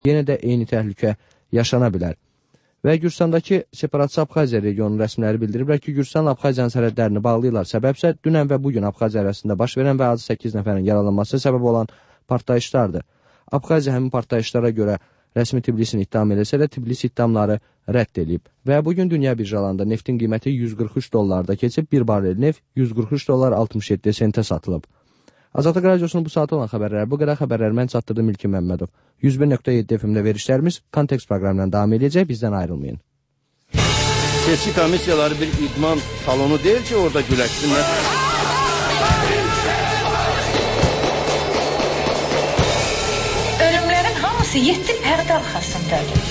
yenə də eyni təhlükə yaşana bilər. Və Gürcüstandakı separatçı Abxaziya regionunun rəsmiləri bildiriblər ki, Gürcüstanla Abxaziyanın sərhədlərini bağlayırlar. Səbəbsə dünən və bugün Abxaziya arasında baş verən və azı 8 nəfərin yaralanması səbəb olan partlayışlardır. Abxaziya həmin partlayışlara görə rəsmi Tbilisin ittiham eləsə də Tbilis ittihamları rədd edib. Və bugün dünya birjalarında neftin qiyməti $143 keçib, bir barel neft $143.67 sentə satılıb. Azadlıq Radiosunun bu saat olan xəbərləri bu qədər. Xəbərləri mən çatdırdım İlkin Məmmədov. 101.7 FM-də verişlərimiz Kontekst proqramından davam edəcək, bizdən ayrılmayın. Seçki komissiyaları bir idman salonu deyil ki, orada güləşsinlər. Ölümlərin hamısı 7 pərdə arxasındadır.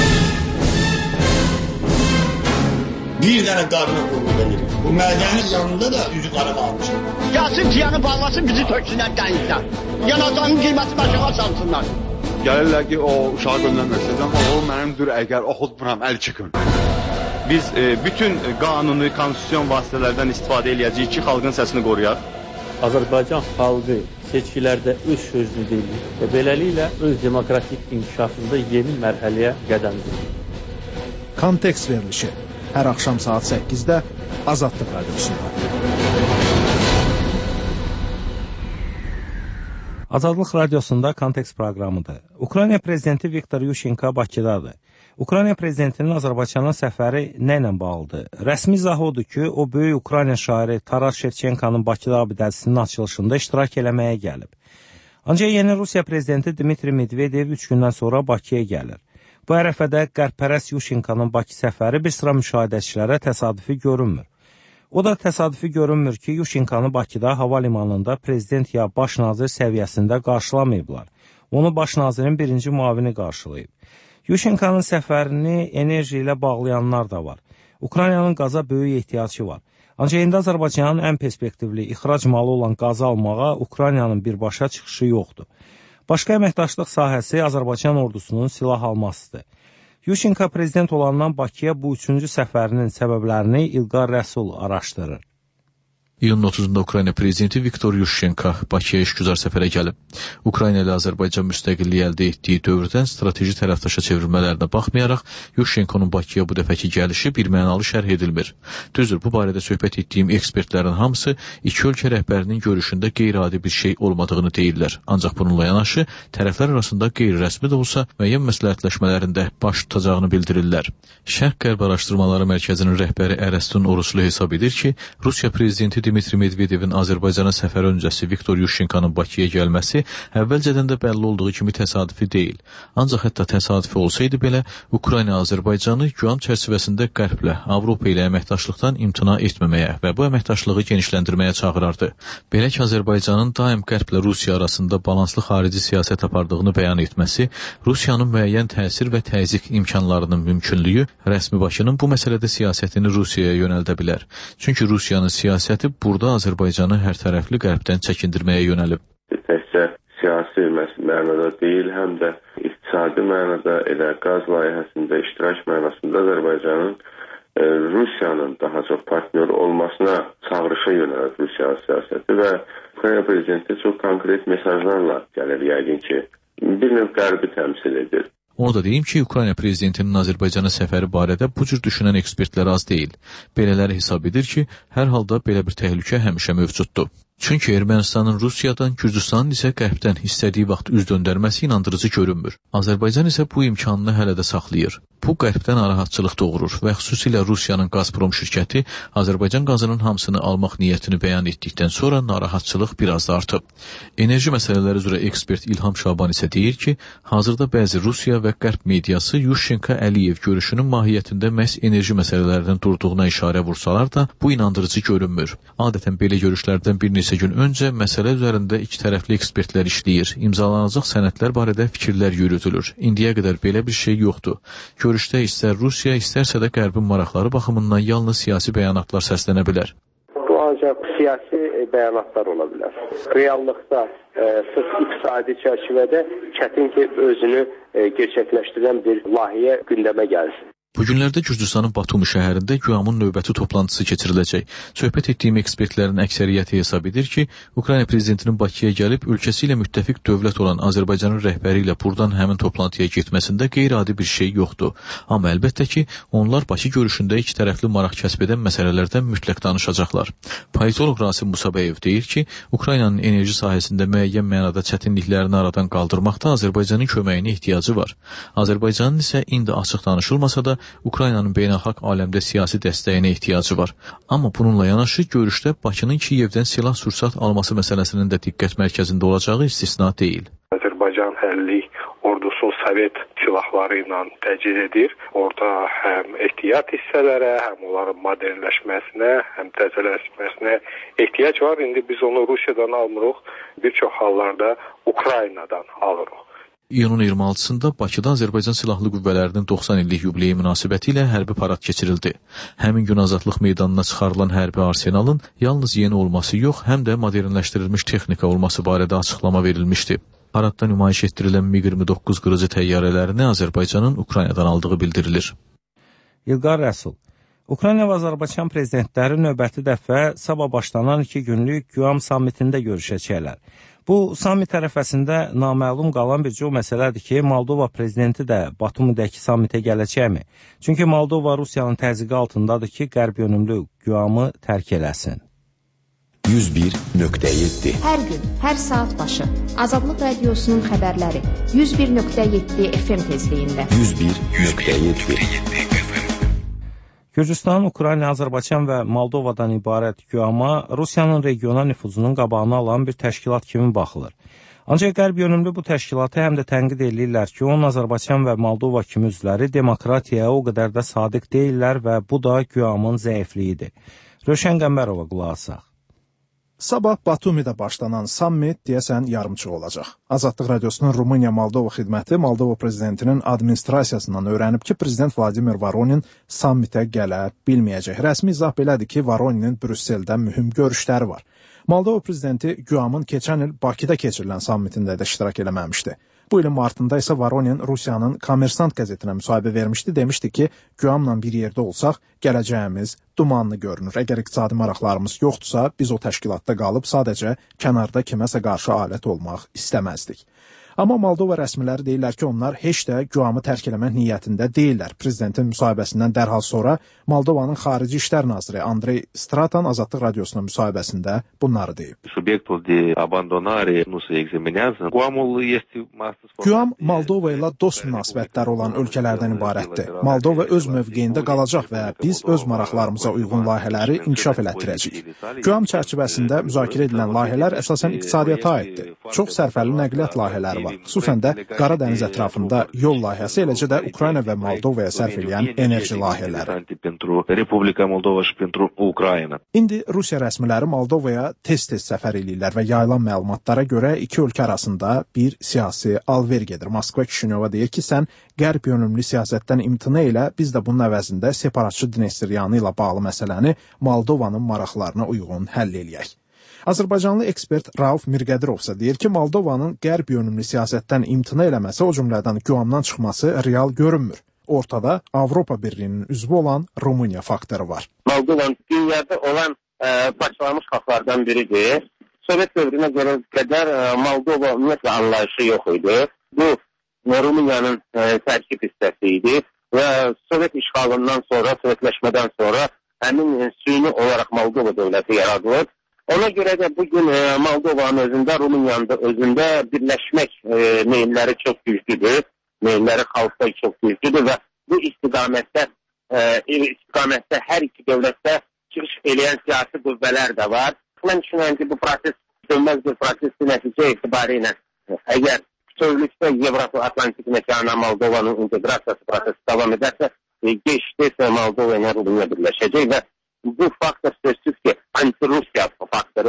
Bir dənə qarına qulluq edir. Bu mədənin yanında da üzü qara qalmışdır. Gəlsin piyanı bağlasın, bizi töksünlər dənizdən. Yanacağının qiyməti başına çalsınlar. Gəlirlər ki, o uşağı göndərmək istəyəcəm, o mənimdir, əgər oxutmuram, əl çıxın. Biz bütün qanuni, konstitusyon vasitələrdən istifadə edəcəyik ki, xalqın səsini qoruyaq. Azərbaycan xalqı seçkilərdə öz sözünü deyir və beləliklə öz demokratik inkişafında yeni mərhələyə qədəm qoyur. Kontekst verilişi hər axşam saat 8-də Azadlıq Radiosunda. Azadlıq Radiosunda Kontekst proqramıdır. Ukrayna prezidenti Viktor Yushchenko Bakıdadır. Ukrayna prezidentinin Azərbaycana səfəri nə ilə bağlıdır? Rəsmi izahı odur ki, o böyük Ukrayna şairi Taras Şevçenkonun Bakıda abidəsinin açılışında iştirak eləməyə gəlib. Ancaq yeni Rusiya prezidenti Dmitri Medvedev 3 gündən sonra Bakıya gəlir. Bu ərəfədə qərb-pərəst Yushchenkonun Bakı səfəri bir sıra müşahidəçilərə təsadüfi görünmür. O da təsadüfi görünmür ki, Yushchenkonu Bakıda hava limanında prezident ya baş nazir səviyyəsində qarşılamayıblar. Onu baş nazirin birinci muavini qarşılayıb. Yushchenkonun səfərini enerji ilə bağlayanlar da var. Ukraynanın qaza böyük ehtiyacı var. Ancaq indi Azərbaycanın ən perspektivli ixrac malı olan qazı almağa Ukraynanın birbaşa çıxışı yoxdur. Başqa əməkdaşlıq sahəsi Azərbaycan ordusunun silah almasıdır. Yushchenko prezident olandan Bakıya bu 3-cü səfərinin səbəblərini İlqar Rəsul araşdırır. İyunun 30-da Ukrayna prezidenti Viktor Yushchenko Bakıya işgüzar səfərə gəlib. Ukrayna ilə Azərbaycan müstəqilliyi əldə etdiyi dövrdən strateji tərəfdaşa çevrilmələrinə baxmayaraq, Yushchenkonun Bakıya bu dəfəki gəlişi birmənalı şərh edilmir. Düzdür, bu barədə söhbət etdiyim ekspertlərin hamısı iki ölkə rəhbərinin görüşündə qeyri-adi bir şey olmadığını deyirlər. Ancaq bununla yanaşı, tərəflər arasında qeyri-rəsmi də olsa müəyyən məsləhətləşmələrində baş tutacağını bildirirlər. Şərq-Qərb Araşdırmaları Mərkəzinin rəhbəri Ərəstun Oruslu hesab edir ki, Rusiya prezidenti Dmitri Medvedevin Azərbaycana səfəri öncəsi Viktor Yushchenkonun Bakıya gəlməsi əvvəlcədən də bəlli olduğu kimi təsadüfi deyil. Ancaq hətta təsadüfi olsaydı belə, Ukrayna Azərbaycanı QAM çərçivəsində Qərblə, Avropa ilə əməkdaşlıqdan imtina etməməyə və bu əməkdaşlığı genişləndirməyə çağırardı. Belə ki, Azərbaycanın daim Qərblə Rusiya arasında balanslı xarici siyasət apardığını bəyan etməsi, Rusiyanın müəyyən təsir və təzyiq imkanlarının mümkünlüyü rəsmi Bakının bu məsələdə siyasətini Rusiyaya yönəldə bilər. Çünki Rusiyanın siyasəti burada Azərbaycanı hərtərəfli qərbdən çəkindirməyə yönəlib. Təkcə siyasi mənada deyil, həm də iqtisadi mənada elə qaz layihəsində iştirak mənasında Azərbaycanın Rusiyanın daha çox partnyor olmasına çağırışa yönəlib Rusiya siyasəti və Ukrayna prezidenti çox konkret mesajlarla gəlir, yəqin ki, bir növ qərbi təmsil edir. Onu da deyim ki, Ukrayna prezidentinin Azərbaycana səfəri barədə bu cür düşünən ekspertlər az deyil. Belələri hesab edir ki, hər halda belə bir təhlükə həmişə mövcuddur. Çünki Ermənistanın Rusiyadan, Gürcüstanın isə qərbdən istədiyi vaxt üz döndərməsi inandırıcı görünmür. Azərbaycan isə bu imkanını hələ də saxlayır. Bu qərbdən narahatçılıq doğurur və xüsusilə Rusiyanın Gazprom şirkəti Azərbaycan qazının hamısını almaq niyyətini bəyan etdikdən sonra narahatçılıq biraz da artıb. Enerji məsələləri üzrə ekspert İlham Şaban isə deyir ki, hazırda bəzi Rusiya və qərb mediası Yushchenko-Əliyev görüşünün mahiyyətində məhz enerji məsələlərinin durduğuna işarə vursalar da, bu inandırıcı görünmür. Adətən belə görüşlərdən bir neçə gün öncə məsələ üzərində iki tərəfli ekspertlər işləyir. İmzalanacaq sənədlər barədə fikirlər yürüdülür. İndiyə qədər belə bir şey yoxdur. Görüşdə istər Rusiya, istərsə də qərbin maraqları baxımından yalnız siyasi bəyanatlar səslənə bilər. Bu ancaq siyasi bəyanatlar ola bilər. Reallıqda sırf iqtisadi çərçivədə çətin ki, özünü gerçəkləşdirən bir layihə gündəmə gəlsin. Bu günlərdə Gürcüstanın Batumi şəhərində QİAM-ın növbəti toplantısı keçiriləcək. Söhbət etdiyim ekspertlərin əksəriyyəti hesab edir ki, Ukrayna prezidentinin Bakıya gəlib ölkəsi ilə müttəfiq dövlət olan Azərbaycanın rəhbəri ilə buradan həmin toplantıya getməsində qeyri-adi bir şey yoxdur. Amma əlbəttə ki, onlar Bakı görüşündə iki tərəfli maraq kəsb edən məsələlərdən mütləq danışacaqlar. Politoloq Rasim Musabəyev deyir ki, Ukraynanın enerji sahəsində müəyyən mənada çətinliklərini aradan qaldırmaqda Azərbaycanın köməyinə ehtiyacı var. Azərbaycanın isə indi açıq danışılmasa da Ukraynanın beynəlxalq aləmdə siyasi dəstəyinə ehtiyacı var. Amma bununla yanaşı görüşdə Bakının Kiyevdən silah-sursat alması məsələsinin də diqqət mərkəzində olacağı istisna deyil. Azərbaycan hərlik ordusu Sovet silahları ilə təchiz edir. Orada həm ehtiyat hissələrə, həm onların modernləşməsinə, həm təzələşməsinə ehtiyac var. İndi biz onu Rusiyadan almırıq, bir çox hallarda Ukraynadan alırıq. İyunun 26-sında Bakıda Azərbaycan Silahlı Qüvvələrinin 90 illik yubileyi münasibəti ilə hərbi parad keçirildi. Həmin gün Azadlıq meydanına çıxarılan hərbi arsenalın yalnız yeni olması yox, həm də modernləşdirilmiş texnika olması barədə açıqlama verilmişdi. Paradda nümayiş etdirilən MiG-29 qırıcı təyyarələrini Azərbaycanın Ukraynadan aldığı bildirilir. İlqar Rəsul, Ukrayna və Azərbaycan prezidentləri növbəti dəfə sabah başlanan 2 günlük QİAM sammitində görüşəcəklər. Bu sammit ərəfəsində naməlum qalan bircə o məsələdir ki, Moldova prezidenti də Batumidəki sammitə gələcəkmi? Çünki Moldova Rusiyanın təzyiqi altındadır ki, qərb yönümlü QİAM-ı tərk eləsin. 101.7 Hər gün, hər saat başı Azadlıq Radiosunun xəbərləri 101.7 FM tezliyində 101.7 Gürcüstan, Ukrayna, Azərbaycan və Moldovadan ibarət QİAM-a Rusiyanın regional nüfuzunun qabağını alan bir təşkilat kimi baxılır. Ancaq qərb yönümlü bu təşkilatı həm də tənqid edirlər ki, onun Azərbaycan və Moldova kimi üzvləri demokratiyaya o qədər də sadiq deyirlər və bu da QİAM-ın zəifliyidir. Rövşən Qəmbərova qulaq asaq. Sabah Batumidə başlanan sammit deyəsən yarımçıq olacaq. Azadlıq Radiosunun Rumıniya-Moldova xidməti Moldova prezidentinin administrasiyasından öyrənib ki, prezident Vladimir Voronin sammitə gələ bilməyəcək. Rəsmi izah belədir ki, Voroninin Brüsseldə mühüm görüşləri var. Moldova prezidenti QİAM-ın keçən il Bakıda keçirilən sammitində də iştirak eləməmişdi. Bu ilin martında isə Voronin Rusiyanın Kommersant qəzetinə müsahibə vermişdi. Demişdi ki, QİAM-la bir yerdə olsaq, gələcəyimiz dumanlı görünür. Əgər iqtisadi maraqlarımız yoxdursa, biz o təşkilatda qalıb sadəcə kənarda kiməsə qarşı alət olmaq istəməzdik. Amma Moldova rəsmiləri deyirlər ki, onlar heç də QİAM-ı tərk eləmək niyyətində deyirlər. Prezidentin müsahibəsindən dərhal sonra Moldovanın Xarici İşlər Naziri Andrey Stratan Azadlıq Radiosuna müsahibəsində bunları deyib. QİAM Moldova ilə dost münasibətləri olan ölkələrdən ibarətdir. Moldova öz mövqeyində qalacaq və biz öz maraqlarımıza uyğun layihələri inkişaf elətdirəcəyik. QİAM çərçivəsində müzakirə edilən layihələr əsasən iqtisadiyyata aiddir. Çox sərfəli nəqliyyat layihələri var. Xüsusən də Qara dəniz ətrafında yol layihəsi, eləcə də Ukrayna və Moldovaya sərf edən enerji layihələri. İndi Rusiya rəsmiləri Moldovaya tez-tez səfər edirlər və yayılan məlumatlara görə iki ölkə arasında bir siyasi alver gedir. Moskva Kişinyova deyir ki, sən qərb yönümlü siyasətdən imtina elə, biz də bunun əvəzində separatçı Dnestryanı ilə bağlı məsələni Moldovanın maraqlarına uyğun həll eləyək. Azərbaycanlı ekspert Rauf Mirqədirov isə deyir ki, Moldovanın qərb yönümlü siyasətdən imtina eləməsi, o cümlədən QİAM-dan çıxması real görünmür. Ortada Avropa Birliyinin üzvü olan Rumıniya faktoru var. Moldova dünyada olan başlanmış xalqlardan biridir. Sovet dövrünə görə qədər Moldova ümumiyyətlə anlayışı yox idi. Bu Rumıniyanın tərkib hissəsi idi və Sovet işğalından sonra, Sovetləşmədən sonra həmin süni olaraq Moldova dövləti yaradılır. Ona görə də bugün Moldovanın özündə, Rumıniyanın da özündə birləşmək meyilləri çox güclüdür. Meyilləri xalqda çox güclüdür və bu istiqamətdə hər iki dövlətdə çıxış eləyən siyasi qüvvələr də var. Mən düşünürəm ki, bu proses dönməz bir prosesdir nəticə etibarı ilə. Əgər bütövlükdə Avro-Atlantik məkana Moldovanın inteqrasiyası prosesi davam edərsə, geçdiysə Moldova ilə Rumıniya birləşəcək və bu faktor sözsüz ki, anti-Rusiya faktorudur.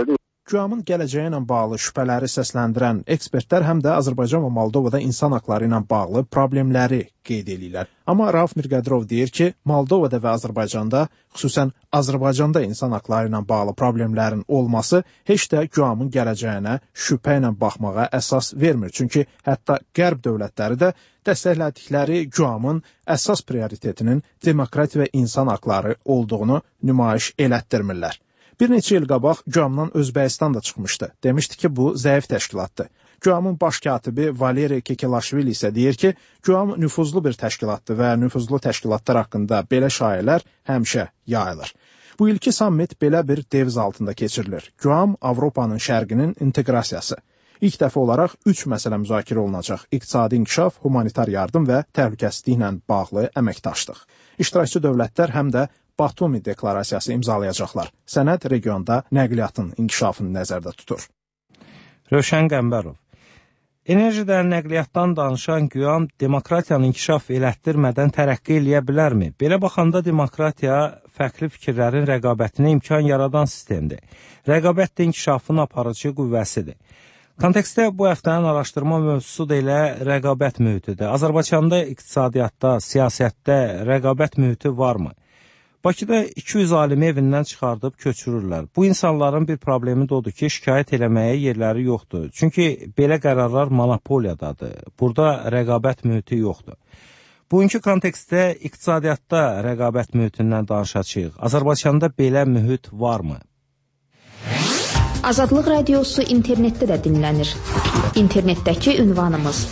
QAM-ın gələcəyi ilə bağlı şübhələri səsləndirən ekspertlər həm də Azərbaycan və Moldovada insan haqları ilə bağlı problemləri qeyd edirlər. Amma Rauf Mirqədirov deyir ki, Moldovada və Azərbaycanda, xüsusən Azərbaycanda insan haqları ilə bağlı problemlərin olması heç də QAM-ın gələcəyinə şübhə ilə baxmağa əsas vermir. Çünki hətta Qərb dövlətləri də dəstəklədikləri QAM-ın əsas prioritetinin demokratiya və insan haqları olduğunu nümayiş elətdirmirlər. Bir neçə il qabaq QAM-dan Özbəkistan da çıxmışdı. Demişdi ki, bu zəif təşkilatdır. QAM-ın baş katibi Valeri Kekelaşvili isə deyir ki, QAM nüfuzlu bir təşkilatdır və nüfuzlu təşkilatlar haqqında belə şayələr həmişə yayılır. Bu ilki sammit belə bir deviz altında keçirilir. QAM Avropanın şərqinin inteqrasiyası. İlk dəfə olaraq 3 məsələ müzakirə olunacaq. İqtisadi inkişaf, humanitar yardım və təhlükəsizliklə bağlı əməkdaşlıq. İştirakçı dövlətlər həm də Batumi deklarasiyası imzalayacaqlar. Sənəd regionda nəqliyyatın inkişafını nəzərdə tutur. Rövşən Qəmbərov. Enerjidən, nəqliyyatdan danışan QAM demokratiyanı inkişaf elətdirmədən tərəqqi eləyə bilərmi? Belə baxanda demokratiya fərqli fikirlərin rəqabətinə imkan yaradan sistemdir. Rəqabət də inkişafın aparıcı qüvvəsidir. Kontekstdə bu həftənin araşdırma mövzusu da elə rəqabət mühitidir. Azərbaycanda iqtisadiyyatda, siyasətdə rəqabət mühiti varmı? Bakıda 200 alimi evindən çıxardıb köçürürlər. Bu insanların bir problemi də odur ki, şikayət eləməyə yerləri yoxdur. Çünki belə qərarlar monopoliyadadır. Burada rəqabət mühiti yoxdur. Bugünkü kontekstdə iqtisadiyyatda rəqabət mühitindən danışacağıq. Azərbaycanda belə mühit varmı? Azadlıq Radiosu internetdə də dinlənir. İnternetdəki ünvanımız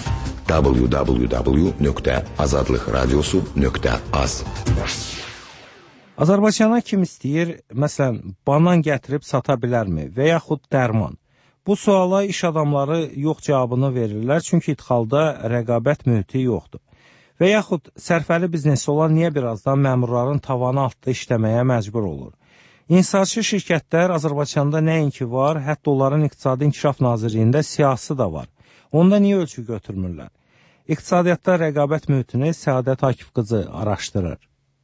www.azadlıqradiosu.az. Azərbaycana kim istəyir, məsələn, banan gətirib sata bilərmi və yaxud dərman? Bu suala iş adamları yox cavabını verirlər, çünki idxalda rəqabət mühiti yoxdur. Və yaxud sərfəli biznesi olan niyə birazdan məmurların tavanı altında işləməyə məcbur olur? İnşaatçı şirkətlər Azərbaycanda nəinki var, hətta onların İqtisadi İnkişaf Nazirliyində siyasi da var. Onda niyə ölçü götürmürlər? İqtisadiyyatda rəqabət mühitini Səadət Akif qızı araşdırır.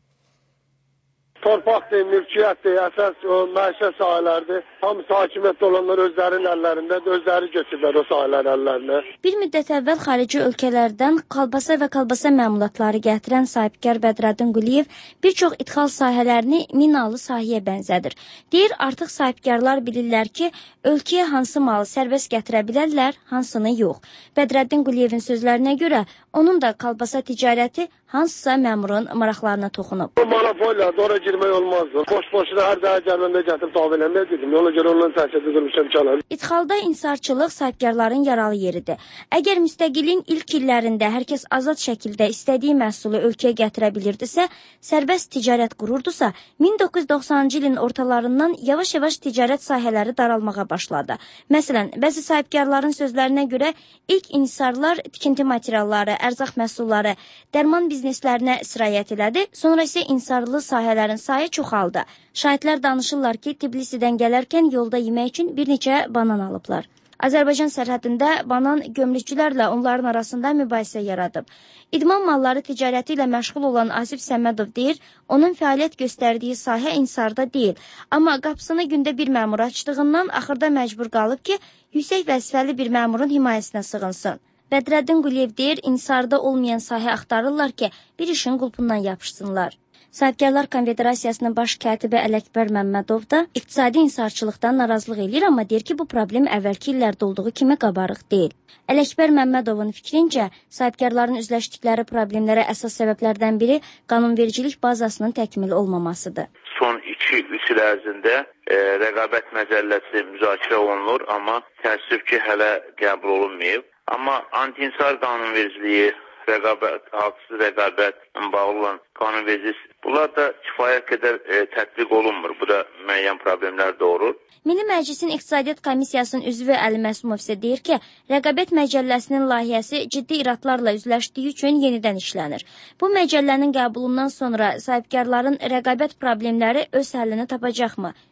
Torpaqdır, mülkiyyətdir, əsas məişət sahələrdir. Hamısı hakimiyyətdə olanlar özlərinin əllərində, özləri götürürlər o sahələrin əllərinə. Bir müddət əvvəl xarici ölkələrdən kolbasa və kolbasa məmulatları gətirən sahibkar Bədrəddin Quliyev bir çox idxal sahələrini minalı sahəyə bənzədir. Deyir, artıq sahibkarlar bilirlər ki, ölkəyə hansı malı sərbəst gətirə bilərlər, hansını yox. Bədrəddin Quliyevin sözlərinə görə, onun da kolbasa ticarəti hansısa məmurun maraqlarına toxunub. Bu monopoliyadır, ora girmək olmazdı. Boş-boşuna hər dəfə gəlməndə gətirib tabi eləməyə dedim. Ona görə onların təhsili durmuşam çalar. İdxalda insarçılıq sahibkarların yaralı yeridir. Əgər müstəqilliyin ilk illərində hər kəs azad şəkildə istədiyi məhsulu ölkəyə gətirə bilirdisə, sərbəst ticarət qururdusa, 1990-cı ilin ortalarından yavaş-yavaş ticarət sahələri daralmağa başladı. Məsələn, bəzi sahibkarların sözlərinə görə ilk insarlar tikinti materialları, ərzaq məhsulları, dərman bizneslərinə sirayət elədi, sonra isə insarlı sahələrin sayı çoxaldı. Şahidlər danışırlar ki, Tbilisidən gələrkən yolda yemək üçün bir neçə banan alıblar. Azərbaycan sərhədində banan gömrükçülərlə onların arasında mübahisə yaradıb. İdman malları ticarəti ilə məşğul olan Asif Səmmədov deyir, onun fəaliyyət göstərdiyi sahə insarda deyil. Amma qapısını gündə bir məmur açdığından axırda məcbur qalıb ki, yüksək vəzifəli bir məmurun himayəsinə sığınsın. Bədrəddin Quliyev deyir, insarda olmayan sahə axtarırlar ki, bir işin qulpundan yapışsınlar. Sahibkarlar Konfederasiyasının baş katibi Ələkbər Məmmədov da iqtisadi insarçılıqdan narazılıq edir, amma deyir ki, bu problem əvvəlki illərdə olduğu kimi qabarıq deyil. Ələkbər Məmmədovun fikrincə, sahibkarların üzləşdikləri problemlərə əsas səbəblərdən biri qanunvericilik bazasının təkmil olmamasıdır. Son 2-3 il ərzində rəqabət məcəlləsi müzakirə olunur, amma təəssüf ki, hələ qəbul olunmayıb. Amma anti-insar qanunvericiliyi, rəqabət, haqsız rəqabət bağlı olan qanunvericilik, bunlar da kifayət qədər tətbiq olunmur. Bu da müəyyən problemlər doğurur. Milli Məclisin İqtisadiyyat Komissiyasının üzvü Əli Məsumov isə deyir ki, rəqabət məcəlləsinin layihəsi ciddi iradlarla üzləşdiyi üçün yenidən işlənir. Bu məcəllənin qəbulundan sonra sahibkarların rəqabət problemləri öz həllini tapacaqmı?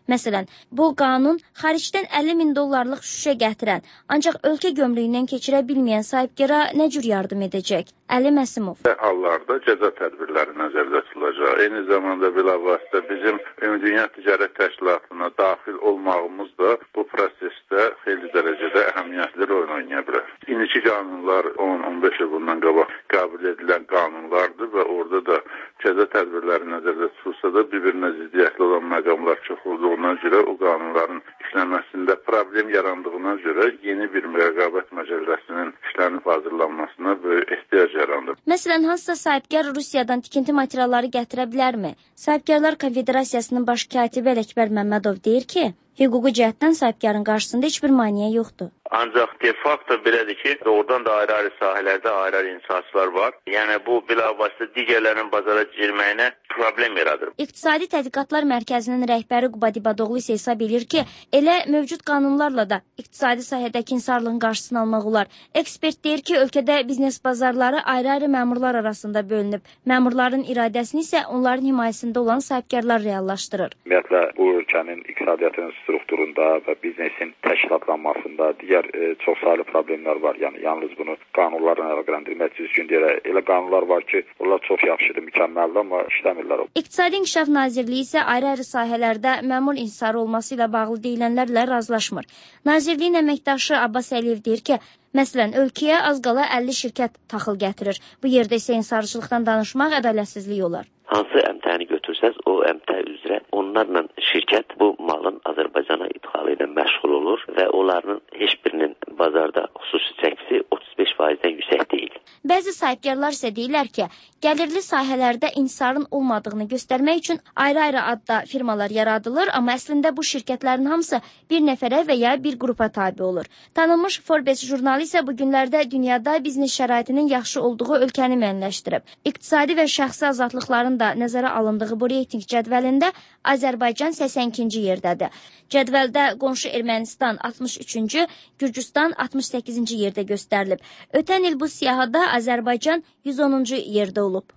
Məsələn, bu qanun xaricdən 50 min dollarlıq şüşə gətirən, ancaq ölkə gömrüyündən keçirə bilməyən sahibkara nə cür yardım edəcək? Əli Məsimov. Hallarda cəza tədbirləri nəzərdə tutulacaq. Eyni zamanda bilavasitə bizim Ümumdünya Ticarət Təşkilatına daxil olmağımız da bu prosesdə xeyli dərəcədə əhəmiyyətli rol oynaya bilər. İndiki qanunlar 10-15 il bundan qabaq qəbul edilən qanunlardır və orada da cəza tədbirləri nəzərdə tutulsa da bir-birinə ziddiyyətli olan məqamlar çox olduğuna görə o qanunların işlənməsində problem yarandığına görə yeni bir rəqabət məcəlləsinin işlənib hazırlanmasına böyük ehtiyac yarandı. Məsələn, hansısa sahibkar Rusiyadan tikinti materialları gətirə bilərmi? Sahibkarlar Konfederasiyasının baş katibi Ələkbər Məmmədov deyir ki, hüquqi cəhətdən sahibkarın qarşısında heç bir maneə yoxdur. Ancaq de facto belədir ki, doğrudan da ayrı-ayrı sahələrdə ayrı-ayrı inhisaslar var. Yəni bu bilavasitə digərlərinin bazara girməyinə problem yaradır. İqtisadi Tədqiqatlar Mərkəzinin rəhbəri Qubad İbadoğlu isə hesab edir ki, elə mövcud qanunlarla da iqtisadi sahədəki insarlığın qarşısını almaq olar. Ekspert deyir ki, ölkədə biznes bazarları ayrı-ayrı məmurlar arasında bölünüb. Məmurların iradəsini isə onların himayəsində olan sahibkarlar reallaşdırır. Ümumiyyətlə, bu ölkənin iqtisadiyyatının strukturunda və biznesin təşkilatlanmasında digər çox saylı problemlər var. Yəni yalnız bunu qanunlarla əlaqələndirmək düzgün deyil. Elə qanunlar var ki, onlar çox yaxşıdır, mükəmməldir, amma işləmirlər. İqtisadi İnkişaf Nazirliyi isə ayrı-ayrı sahələrdə məmur insarı olması ilə bağlı deyilənlərlə razılaşmır. Nazirliyin əməkdaşı Abbas Əliyev deyir ki, məsələn, ölkəyə az qala 50 şirkət taxıl gətirir. Bu yerdə isə insarçılıqdan danışmaq ədalətsizlik olar. Hansı əmtəni götürsəz, o əmtə üzrə onlarla şirkət bu malın Azərbaycana idxalı ilə məşğul olur və onların heç birinin bazarda xüsusi çəkisi 35%-dən yüksək deyil. Bəzi sahibkarlar isə deyirlər ki, gəlirli sahələrdə insarın olmadığını göstərmək üçün ayrı-ayrı adda firmalar yaradılır, amma əslində bu şirkətlərin hamısı bir nəfərə və ya bir qrupa tabe olur. Tanınmış Forbes jurnalı isə bu günlərdə dünyada biznes şəraitinin yaxşı olduğu ölkəni müəyyənləşdirib. İqtisadi və şəxsi azadlıqların da nəzərə alındığı bu reyting cədvəlində Azərbaycan 82-ci yerdədir. Cədvəldə qonşu Ermənistan 63-cü, Gürcüstan 68-ci yerdə göstərilib. Ötən il bu siyahıda Azərbaycan 110-cu yerdə olub.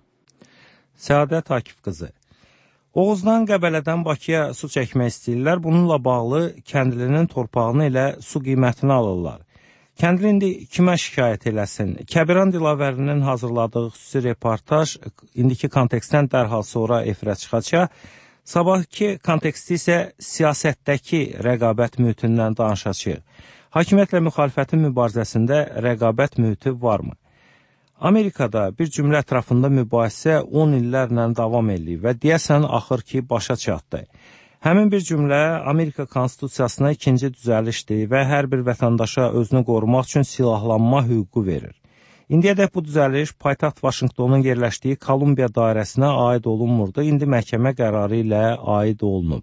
Səadət Akif qızı. Oğuzdan Qəbələdən Bakıya su çəkmək istəyirlər. Bununla bağlı kəndlinin torpağını ilə su qiymətini alırlar. Kəndli indi kimə şikayət eləsin? Kəbiran Dilavərinin hazırladığı xüsusi reportaj indiki kontekstdən dərhal sonra efirə çıxacaq. Sabahki konteksti isə siyasətdəki rəqabət mühitindən danışacaq. Hakimiyyətlə müxalifətin mübarizəsində rəqabət mühiti varmı? Amerikada bir cümlə ətrafında mübahisə 10 illərlə davam edir və deyəsən axır ki, başa çatdı. Həmin bir cümlə Amerika Konstitusiyasına ikinci düzəlişdir və hər bir vətəndaşa özünü qorumaq üçün silahlanma hüququ verir. İndiyədək bu düzəliş paytaxt Vaşinqtonun yerləşdiyi Kolumbiya dairəsinə aid olunmurdu, indi məhkəmə qərarı ilə aid olunub.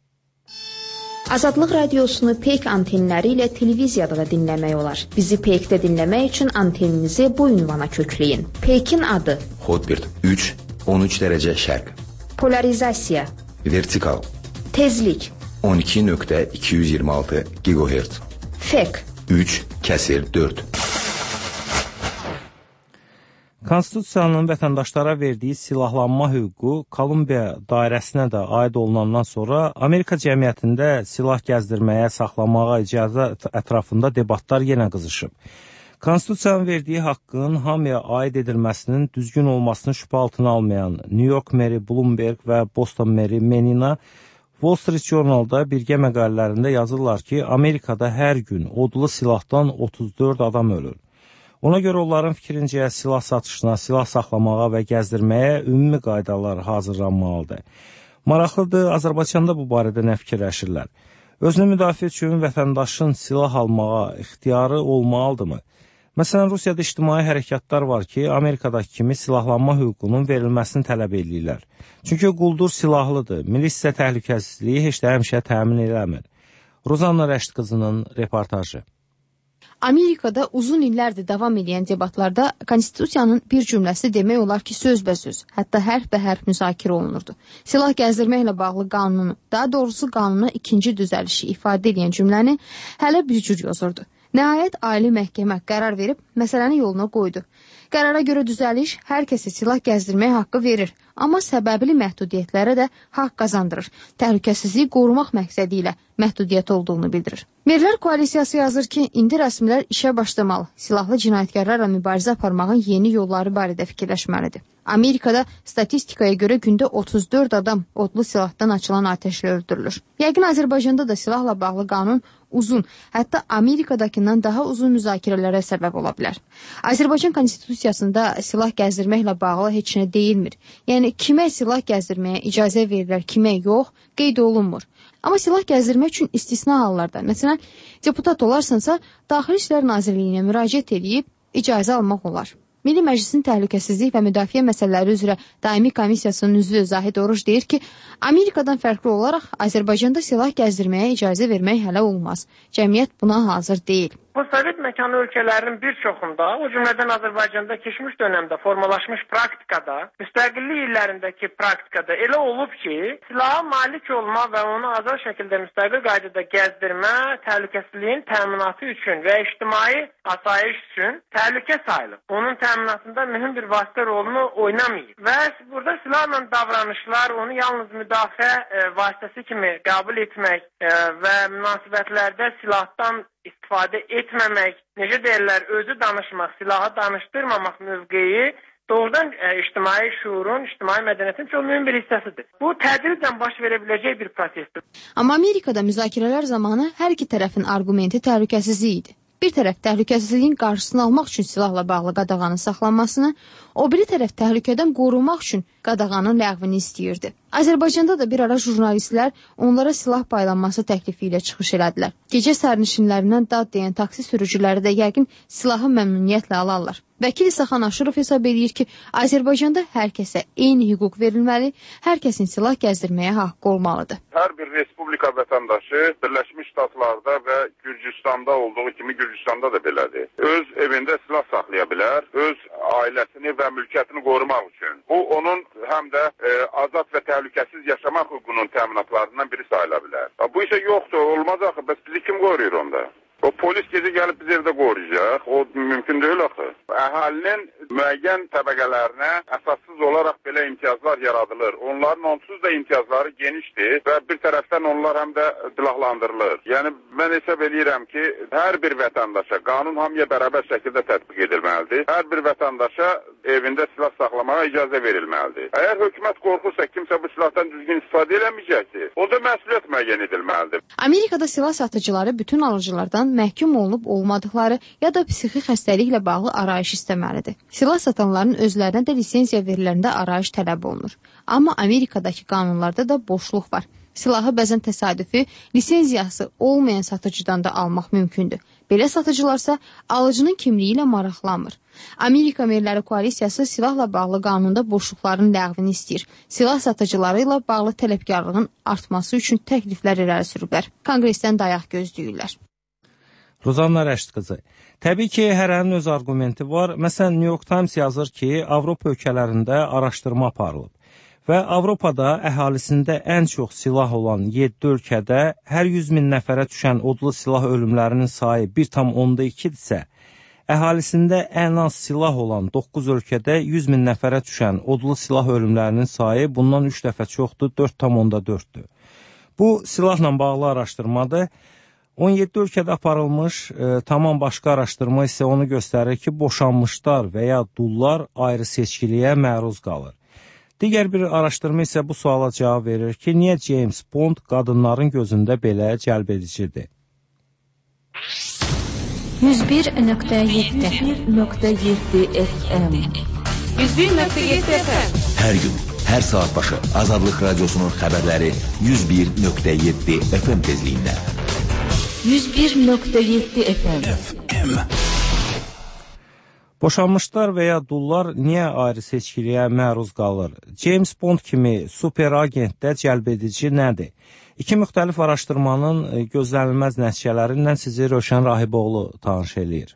Azadlıq radiosunu Peyk antenləri ilə televiziyada da dinləmək olar. Bizi Peykdə dinləmək üçün anteninizi bu ünvana kökləyin. Peykin adı Hotbird 3, 13 dərəcə şərq. Polarizasiya Vertikal Tezlik 12.226 GHz. Fek 3/4. Konstitusiyanın vətəndaşlara verdiyi silahlanma hüququ Kolumbiya dairəsinə də aid olunandan sonra Amerika cəmiyyətində silah gəzdirməyə, saxlamağa icazə ətrafında debatlar yenə qızışıb. Konstitusiyanın verdiyi haqqın hamıya aid edilməsinin düzgün olmasını şübhə altına almayan New York meri Bloomberg və Boston meri Menina Wall Street Journal'da birgə məqalələrində yazırlar ki, Amerikada hər gün odlu silahdan 34 adam ölür. Ona görə onların fikrincə silah satışına, silah saxlamağa və gəzdirməyə ümumi qaydalar hazırlanmalıdır. Maraqlıdır, Azərbaycanda bu barədə nə fikirləşirlər? Özünü müdafiə üçün vətəndaşın silah almağa ixtiyarı olmalıdırmı? Məsələn, Rusiyada ictimai hərəkatlar var ki, Amerikadakı kimi silahlanma hüququnun verilməsini tələb edirlər. Çünki quldur silahlıdır, milisə təhlükəsizliyi heç də həmişə təmin eləmir. Rozanna Rəşd qızının reportajı. Amerikada uzun illərdir davam edən debatlarda Konstitusiyanın bir cümləsi demək olar ki, sözbəsöz, hətta hərf-bə-hərf müzakirə olunurdu. Silah gəzdirməklə bağlı qanunu, daha doğrusu qanuna ikinci düzəlişi ifadə edən cümləni hələ bir cür yazırdı. Nəhayət, Ali Məhkəmə qərar verib məsələni yoluna qoydu. Qərara görə düzəliş hər kəsə silah gəzdirmək haqqı verir, amma səbəbli məhdudiyyətlərə də haqq qazandırır. Təhlükəsizliyi qorumaq məqsədi ilə məhdudiyyət olduğunu bildirir. Merlər koalisiyası yazır ki, indi rəsmilər işə başlamalı, silahlı cinayətkarlarla mübarizə aparmağın yeni yolları barədə fikirləşməlidir. Amerikada statistikaya görə gündə 34 adam odlu silahdan açılan atəşlə öldürülür. Yəqin Azərbaycanda da silahla bağlı qanun uzun, hətta Amerikadakından daha uzun müzakirələrə səbəb ola bilər. Azərbaycan konstitusiyasında silah gəzdirməklə bağlı heç nə deyilmir. Yəni, kimə silah gəzdirməyə icazə verirlər, kimə yox, qeyd olunmur. Amma silah gəzdirmək üçün istisna hallarda, məsələn, deputat olarsansa, Daxili İşlər Nazirliyinə müraciət edib icazə almaq olar. Milli Məclisin Təhlükəsizlik və Müdafiə Məsələləri üzrə Daimi Komissiyasının üzvü Zahid Oruc deyir ki, Amerikadan fərqli olaraq Azərbaycanda silah gəzdirməyə icazə vermək hələ olmaz. Cəmiyyət buna hazır deyil. Postsovet məkanı ölkələrinin bir çoxunda, o cümlədən Azərbaycanda keçmiş dönəmdə formalaşmış praktikada, müstəqillik illərindəki praktikada elə olub ki, silaha malik olma və onu azad şəkildə müstəqil qaydada gəzdirmə təhlükəsizliyin təminatı üçün və ictimai asayiş üçün təhlükə sayılıb. Onun təminatında mühüm bir vasitə rolunu oynamayıb. Və burada silahla davranışlar onu yalnız müdafiə vasitəsi kimi qəbul etmək və münasibətlərdə silahdan istifadə etməmək, necə deyirlər, özü danışmaq, silahı danışdırmamaq mövqeyi doğrudan ictimai şuurun, ictimai mədəniyyətin çox mühüm bir hissəsidir. Bu tədricən baş verə biləcək bir prosesdir. Amma Amerikada müzakirələr zamanı hər iki tərəfin arqumenti təhlükəsizlik idi. Bir tərəf təhlükəsizliyin qarşısını almaq üçün silahla bağlı qadağanın saxlanmasını, o biri tərəf təhlükədən qorunmaq üçün qadağanın ləğvini istəyirdi. Azərbaycanda da bir ara jurnalistlər onlara silah paylanması təklifi ilə çıxış elədilər. Gecə sərnişinlərindən dad deyən taksi sürücüləri də yəqin silahı məmnuniyyətlə alarlar. Vəkil İsaxan Aşırov hesab edir ki, Azərbaycanda hər kəsə eyni hüquq verilməli, hər kəsin silah gəzdirməyə haqqı olmalıdır. Hər bir respublika vətəndaşı Birləşmiş Ştatlarda və Gürcüstanda olduğu kimi Gürcüstanda da belədir. Öz evində silah saxlaya bilər, öz ailəsini və mülkiyyətini qorumaq üçün. Bu, onun həm də azad və təhlükəsiz yaşamaq hüququnun təminatlarından biri sayıla bilər. Bu isə yoxdur, olmaz axı, bəs bizi kim qoruyur onda? O polis gecə gəlib biz evdə qoruyacaq, o mümkün deyil axı. Əhalinin müəyyən təbəqələrinə əsassız olaraq belə imtiyazlar yaradılır. Onların onsuz da imtiyazları genişdir və bir tərəfdən onlar həm də silahlandırılır. Yəni, mən hesab edirəm ki, hər bir vətəndaşa qanun hamıya bərabər şəkildə tətbiq edilməlidir. Hər bir vətəndaşa evində silah saxlamağa icazə verilməlidir. Əgər hökumət qorxursa, kimsə bu silahdan düzgün istifadə eləməyəcəkdir. O da məsuliyyət müəyyən edilməlidir. Amerikada silah satıcıları bütün alıcılardan məhkum olunub olmadıkları ya da psixi xəstəliklə bağlı arayış istəməlidir. Silah satanların özlərinə də lisenziya verilərində arayış tələb olunur. Amma Amerikadakı qanunlarda da boşluq var. Silahı bəzən təsadüfi, lisenziyası olmayan satıcıdan da almaq mümkündür. Belə satıcılarsa alıcının kimliyi ilə maraqlanmır. Amerika Merləri Koalisiyası silahla bağlı qanunda boşluqların ləğvini istəyir. Silah satıcıları ilə bağlı tələbkarlığın artması üçün təkliflər irəli sürüblər. Konqresdən dayaq gözləyirlər. Rozanna Rəşid qızı. Təbii ki, hərənin öz argumenti var. Məsələn, New York Times yazır ki, Avropa ölkələrində araşdırma aparılıb və Avropada əhalisində ən çox silah olan 7 ölkədə hər 100 min nəfərə düşən odlu silah ölümlərinin sayı 1,2-dirsə, əhalisində ən az silah olan 9 ölkədə 100 min nəfərə düşən odlu silah ölümlərinin sayı bundan 3 dəfə çoxdur, 4,4-dür. Bu, silahla bağlı araşdırmadır. 17 ölkədə aparılmış tamam başqa araşdırma isə onu göstərir ki, boşanmışlar və ya dullar ayrı seçkiliyə məruz qalır. Digər bir araşdırma isə bu suala cavab verir ki, niyə James Bond qadınların gözündə belə cəlbedicidir? 101.7 FM 101.7 FM Hər gün, hər saat başı Azadlıq Radiosunun xəbərləri 101.7 FM tezliyində. 101.7 FM. Boşanmışlar və ya dullar niyə ayrı seçkiliyə məruz qalır? James Bond kimi super agentdə cəlbedici nədir? İki müxtəlif araşdırmanın gözlənilməz nəticələrindən sizi Rövşən Rahiboğlu tanış eləyir.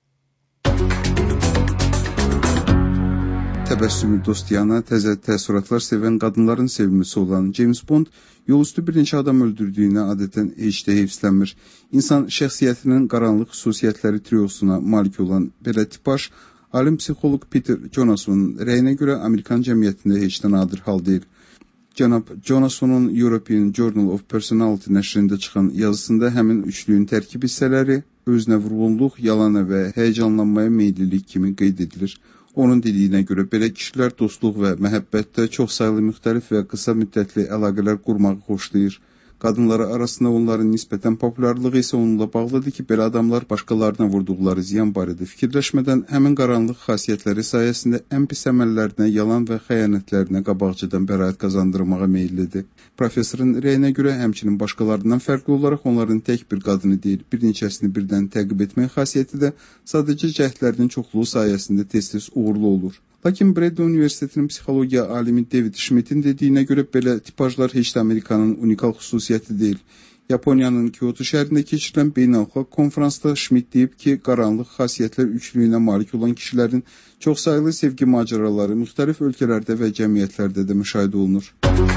Təbəssümü dostiyana, təzə təəssüratlar sevən qadınların sevimlisi olan James Bond yolüstü bir neçə adam öldürdüyünə adətən heç də heyfslənmir. İnsan şəxsiyyətinin qaranlıq xüsusiyyətləri triosuna malik olan belə tipaj Alim psixoloq Peter Jonasonun rəyinə görə Amerikan cəmiyyətində heç də nadir hal deyil. Cənab Jonasonun European Journal of Personality nəşrində çıxan yazısında həmin üçlüyün tərkib hissələri özünə vurğunluq, yalana və həyəcanlanmaya meyillilik kimi qeyd edilir. Onun dediyinə görə belə kişilər dostluq və məhəbbətdə çoxsaylı müxtəlif və qısa müddətli əlaqələr qurmağı xoşlayır. Qadınları arasında onların nisbətən populyarlığı isə onunla bağlıdır ki, belə adamlar başqalarına vurduqları ziyan barədə fikirləşmədən həmin qaranlıq xasiyyətləri sayəsində ən pis əməllərinə, yalan və xəyanətlərinə qabaqcadan bəraət qazandırmağa meyillidir. Professorun rəyinə görə həmçinin başqalarından fərqli olaraq onların tək bir qadını deyil, bir neçəsini birdən təqib etmək xasiyyəti də sadəcə cəhdlərinin çoxluğu sayəsində tez-tez uğurlu olur. Lakin Bredli Universitetinin psixologiya alimi David Schmidt'in dediyinə görə belə tipajlar heç də Amerikanın unikal xüsusiyyəti deyil. Yaponiyanın Kyoto şəhərində keçirilən beynəlxalq konferansda Schmidt deyib ki, qaranlıq xasiyyətlər üçlüyünə malik olan kişilərin çoxsaylı sevgi macəraları müxtəlif ölkələrdə və cəmiyyətlərdə də müşahidə olunur.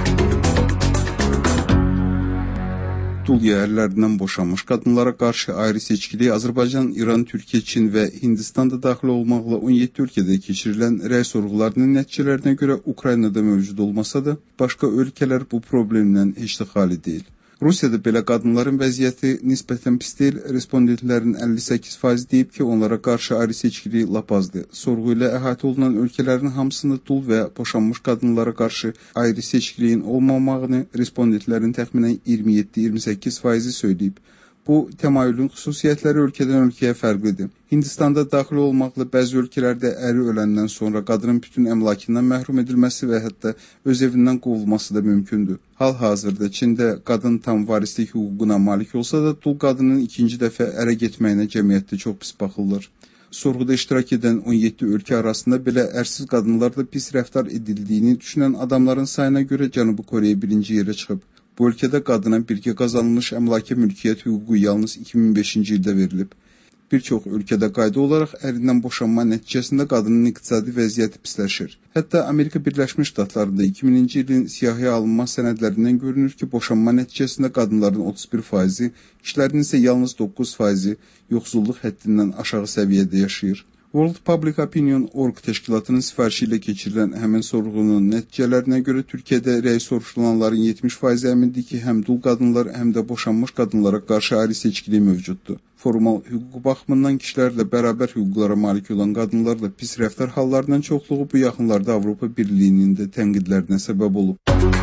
Dul ərlərindən boşanmış qadınlara qarşı ayrı seçkiliyi Azərbaycan, İran, Türkiyə, Çin və Hindistanda daxil olmaqla 17 ölkədə keçirilən rəy sorğularının nəticələrinə görə Ukraynada mövcud olmasa da, başqa ölkələr bu problemdən heç də xali deyil. Rusiyada belə qadınların vəziyyəti nisbətən pis deyil, respondentlərin 58% deyib ki, onlara qarşı ayrı seçkiliyi lap azdır. Sorğu ilə əhatə olunan ölkələrin hamısında dul və boşanmış qadınlara qarşı ayrı seçkiliyin olmamağını respondentlərin təxminən 27-28% söyləyib. Bu təmayülün xüsusiyyətləri ölkədən ölkəyə fərqlidir. Hindistanda daxil olmaqla bəzi ölkələrdə əri öləndən sonra qadının bütün əmlakından məhrum edilməsi və hətta öz evindən qovulması da mümkündür. Hal-hazırda Çində qadın tam varislik hüququna malik olsa da, dul qadının ikinci dəfə ərə getməyinə cəmiyyətdə çox pis baxırlar. Sorğuda iştirak edən 17 ölkə arasında belə ərsiz qadınlarla pis rəftar edildiyini düşünən adamların sayına görə Cənubi Koreya birinci yerə çıxıb. Bu ölkədə qadına birgə qazanılmış əmlaki mülkiyyət hüququ yalnız 2005-ci ildə verilib. Bir çox ölkədə qayda olaraq ərindən boşanma nəticəsində qadının iqtisadi vəziyyəti pisləşir. Hətta Amerika Birləşmiş Ştatlarında 2000-ci ilin siyahıya alınma sənədlərindən görünür ki, boşanma nəticəsində qadınların 31%, kişilərin isə yalnız 9% yoxsulluq həddindən aşağı səviyyədə yaşayır. World Public Opinion.org təşkilatının sifarişi ilə keçirilən həmin sorğunun nəticələrinə görə Türkiyədə rəy soruşulanların 70% əmindir ki, həm dul qadınlar, həm də boşanmış qadınlara qarşı ayrı seçkiliyi mövcuddur. Formal hüquq baxımından kişilərlə bərabər hüquqlara malik olan qadınlarla pis rəftar hallarından çoxluğu bu yaxınlarda Avropa Birliyinin də tənqidlərinə səbəb olub.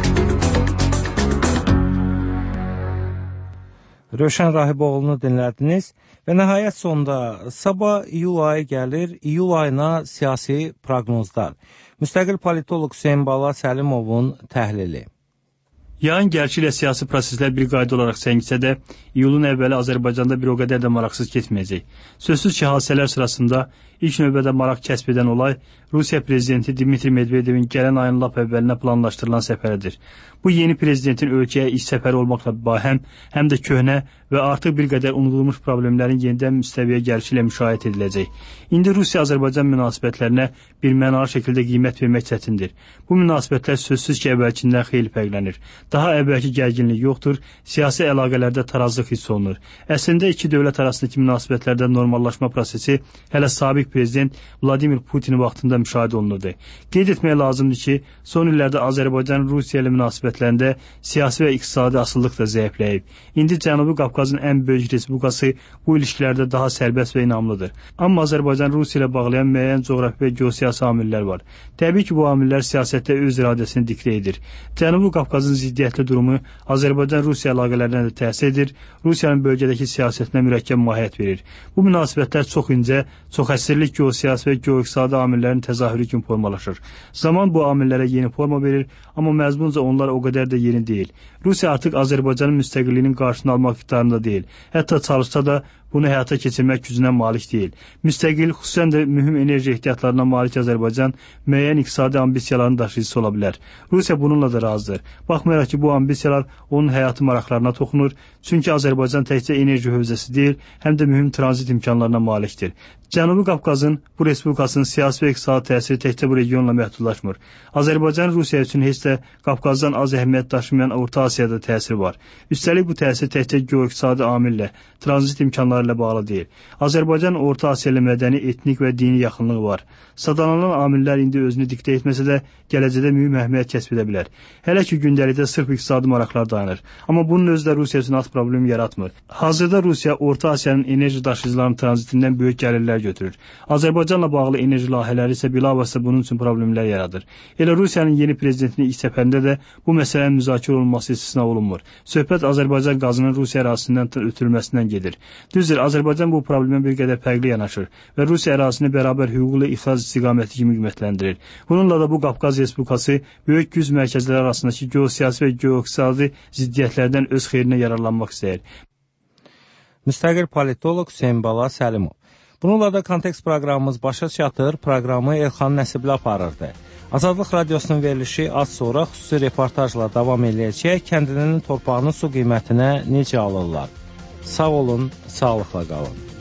Rövşən Rahiboğlu'nu dinlədiniz və nəhayət sonda sabah iyul ayı gəlir, iyul ayına siyasi proqnozlar. Müstəqil politoloq Hüseyn Bala Səlimovun təhlili. Yayın gəlişi ilə siyasi proseslər bir qayda olaraq səngisə də, iyulun əvvəli Azərbaycanda bir o qədər də maraqsız getməyəcək. Sözsüz ki, hadisələr sırasında ilk növbədə maraq kəsb edən olay Rusiya prezidenti Dmitri Medvedevin gələn ayın lap əvvəlinə planlaşdırılan səfəridir. Bu yeni prezidentin ölkəyə iş səfəri olmaqla bahəm, həm də köhnə və artıq bir qədər unudulmuş problemlərin yenidən müstəviyə gəlişi ilə müşahidə ediləcək. İndi Rusiya-Azərbaycan münasibətlərinə bir mənalı şəkildə qiymət vermək çətindir. Bu münasibətlər sözsüz ki, əvvəlkindən xeyli fərqlənir. Daha əvvəlki gərginlik yoxdur, siyasi əlaqələrdə tarazlıq hiss olunur. Əslində iki dövlət arasındakı münasibətlərdə normallaşma prosesi hələ sabiq prezident Vladimir Putin vaxtında müşahidə olunurdu. Qeyd etmək lazımdır ki, son illərdə Azərbaycan-Rusiya ilə münasibətlərində siyasi və iqtisadi asıllıq da zəifləyib. İndi Cənubi Qafqazın ən böyük respublikası bu ilişkilərdə daha sərbəst və inamlıdır. Amma Azərbaycan-Rusiya ilə bağlayan müəyyən coğrafi və geosiyasi amillər var. Təbii ki, bu amillər siyasətdə öz iradəsini diktə edir. Cənubi Qafqazın ziddiyyətli durumu Azərbaycan-Rusiya əlaqələrinə də təsir edir, Rusiyanın bölgədəki siyasətinə mürəkkəb mahiyyət verir. Bu münasibətlər çox incə, çox əsirlik geosiyasi və geoiqtisadi amillərin təzahürü kimi formalaşır. Zaman bu amillərə yeni forma verir, amma məzmunca onlar o qədər də yeni deyil. Rusiya artıq Azərbaycanın müstəqilliyinin qarşısını almaq iqtidarında deyil. Hətta çalışsa da bunu həyata keçirmək gücünə malik deyil. Müstəqil, xüsusən də mühüm enerji ehtiyatlarına malik Azərbaycan müəyyən iqtisadi ambisiyaların daşıyıcısı ola bilər. Rusiya bununla da razıdır. Baxmayaraq ki, bu ambisiyalar onun həyatı maraqlarına toxunur, çünki Azərbaycan təkcə enerji hövzəsi deyil, həm də mühüm tranzit imkanlarına malikdir. Cənubi Qafqazın bu respublikasının siyasi və iqtisadi təsiri təkcə bu regionla məhdudlaşmır. Azərbaycan Rusiya üçün heç də Qafqazdan az əhəmiyyət daşımayan Orta Asiyada təsiri var. Üstəlik bu təsir təkcə geo-iqtisadi amillə, tranzit imkanları ilə bağlı deyil. Azərbaycan Orta Asiya ilə mədəni, etnik və dini yaxınlığı var. Sadalanan amillər indi özünü diktə etməsə də gələcəkdə mühüm əhəmiyyət kəsb edə bilər. Hələ ki gündəlikdə sırf iqtisadi maraqlar dayanır. Amma bunun özü də Rusiya üçün az problem yaratmır. Hazırda Rusiya Orta Asiyanın enerji daşıyıcılarının tranzitindən böyük gəlirlər götürür. Azərbaycanla bağlı enerji layihələri isə bilavasitə bunun üçün problemlər yaradır. Elə Rusiyanın yeni prezidentinin ilk səfərində də bu məsələnin müzakirə olunması istisna olunmur. Söhbət Azərbaycan qazının Rusiya ərazisindən ötürülməsindən gedir. Düzdür, Azərbaycan bu problemə bir qədər fərqli yanaşır və Rusiya ərazisini bərabər hüquqlu ixrac istiqaməti kimi qiymətləndirir. Bununla da bu Qafqaz Respublikası böyük güc mərkəzləri arasındakı geosiyasi və geoiqtisadi ziddiyyətlərdən öz xeyrinə yararlanmaq istəyir. Müstəqil politoloq Hüseyn Bala Səlimov. Bununla da kontekst proqramımız başa çatır. Proqramı Elxan Nəsibli aparırdı. Azadlıq Radiosunun verilişi az sonra xüsusi reportajla davam edəcək. Kəndinin torpağının su qiymətinə necə alırlar? Sağ olun, sağlıqla qalın.